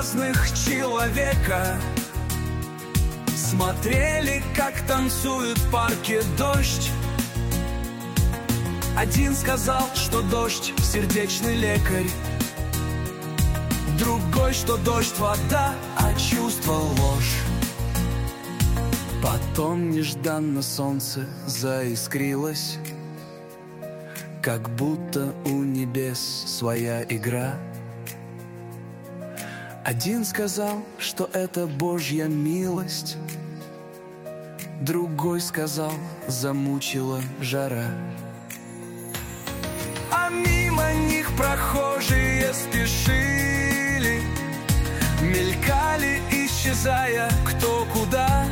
разных человека. Смотрели, как танцует в парке дождь. Один сказал, что дождь — сердечный лекарь. Другой, что дождь — вода, а чувство — ложь. Потом нежданно солнце заискрилось, как будто у небес своя игра. Один сказал, что это Божья милость. Другой сказал, замучила жара. А мимо них прохожие спешили, мелькали, исчезая кто куда.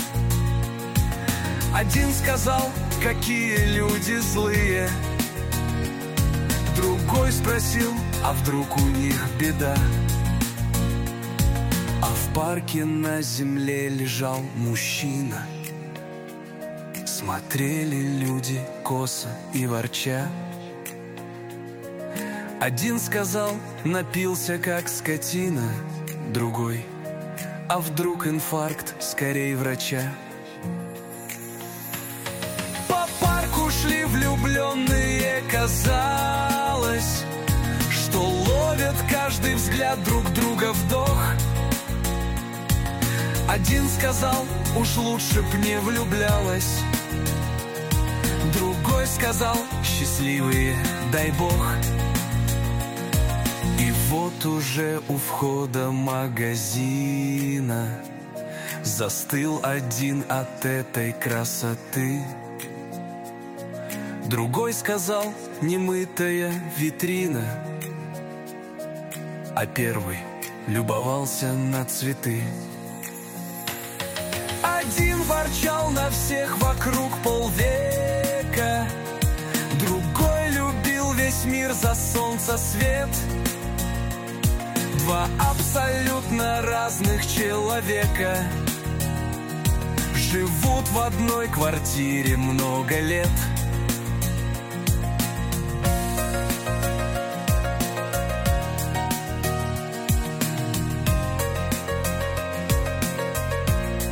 Один сказал, какие люди злые. Другой спросил, а вдруг у них беда. А в парке на земле лежал мужчина. Смотрели люди косо и ворча. Один сказал, напился как скотина. Другой, а вдруг инфаркт, скорей врача. По парку шли влюбленные, казалось, что ловят каждый взгляд друг друга вдох. Один сказал, уж лучше б не влюблялась. Другой сказал, счастливые, дай бог. И вот уже у входа магазина застыл один от этой красоты. Другой сказал, немытая витрина. А первый любовался на цветы. Один ворчал на всех вокруг полвека. Другой любил весь мир за солнца свет. Два абсолютно разных человека живут в одной квартире много лет.